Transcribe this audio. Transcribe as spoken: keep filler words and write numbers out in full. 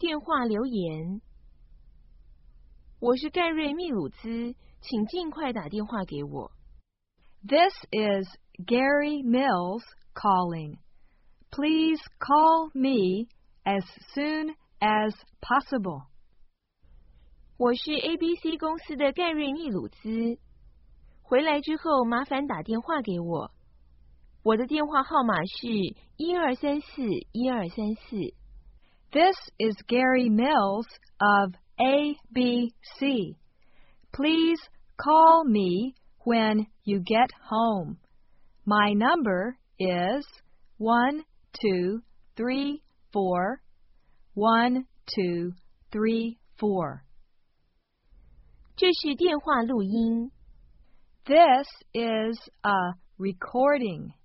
电话留言。我是盖瑞·密鲁兹，请尽快打电话给我。 This is Gary Mills calling. Please call me as soon as possible. 我是 A B C 公司的盖瑞·密鲁兹，回来之后麻烦打电话给我。我的电话号码是一二三四一二三四。 This is Gary Mills of A B C. Please call me when you get home. My number is one two three four one two three four. 这是电话录音。 This is a recording.